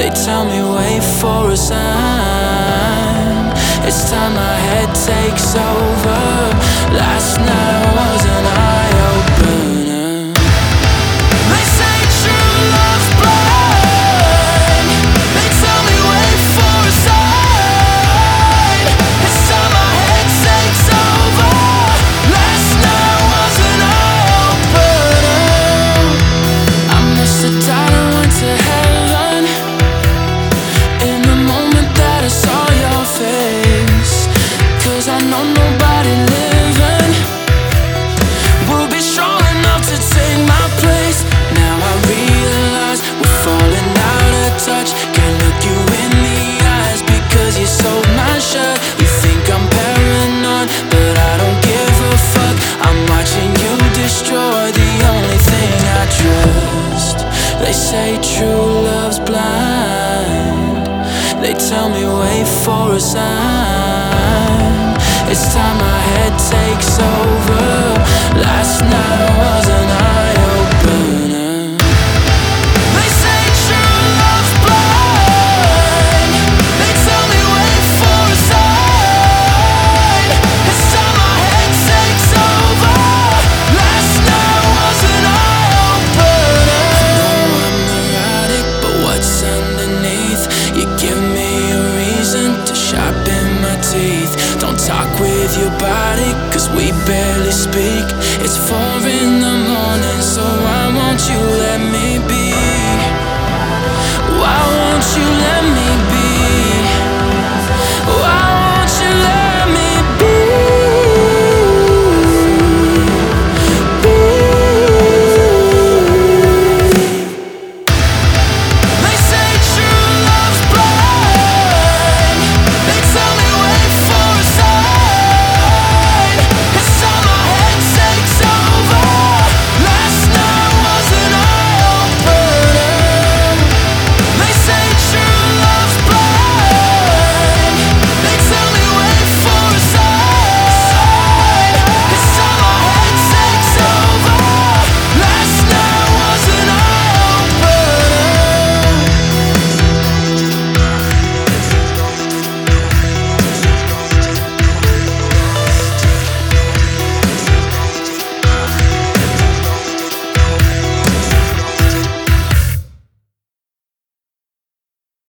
They tell me wait for a sign. It's time my head takes over. Last night was an eye-opener. They say true love's blind. They tell me wait for a sign. It's time my head takes over. Last night was an eye-opener. I must have died and went to heaven in the moment that I saw your face. 'Cause I know nobody living will be strong enough to take my place. Now I realize we're falling out of touch. Can't look you in the eyes because you sold my shirt. You think I'm paranoid, but I don't give a fuck. I'm watching you destroy the only thing I trust. They say true love's blind. They tell me wait for a sign. It's time my head takes over. Last night was an eye-opener. They say true love's blind. They tell me wait for a sign. It's time my head takes over. Last night was an eye-opener. I know I'm neurotic, but what's underneath? You give me a reason to sharpen my teeth. Don't talk with your body, 'cause we barely speak. It's 4 in the morning, so I want you